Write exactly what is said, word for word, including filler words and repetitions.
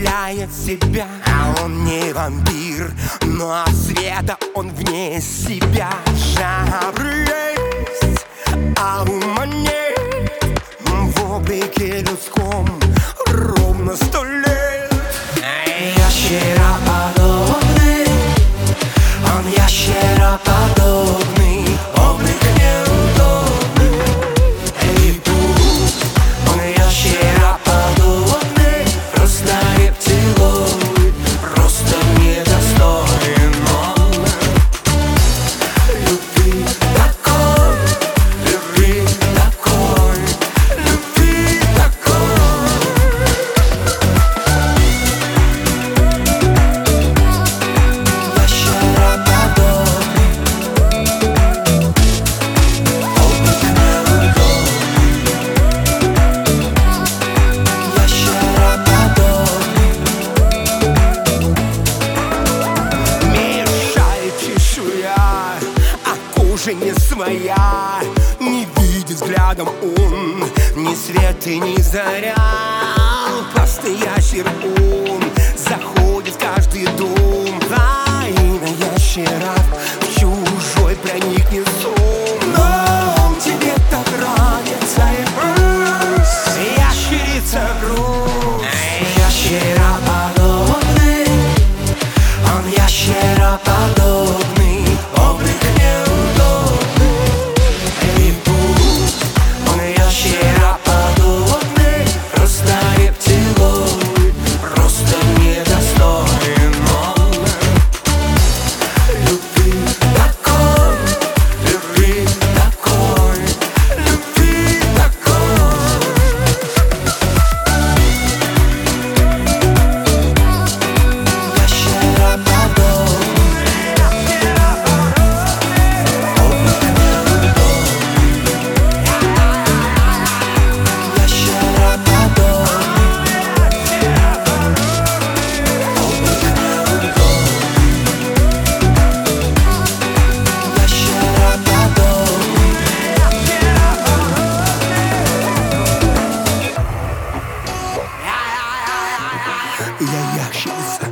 являет себя. А он не вампир, но от света он вне себя. Жабры есть, а ума нет. В облике людском ровно сто лет. Ящероподобный, он ящероподобный, облик неудобный. И пусть он ящероподобный, просто рептилоид, просто недостоин он любви такой, любви такой, любви такой. Кожа не своя, не видит взглядом он ни свет и ни заря. Просто ящер он заходит в каждый дом. Тайна ящера в чужой проникнет сон. Но он тебе так нравится, и пусть ящерица грусть. Ящероподобный, он ящероподобный, облик я ящерица.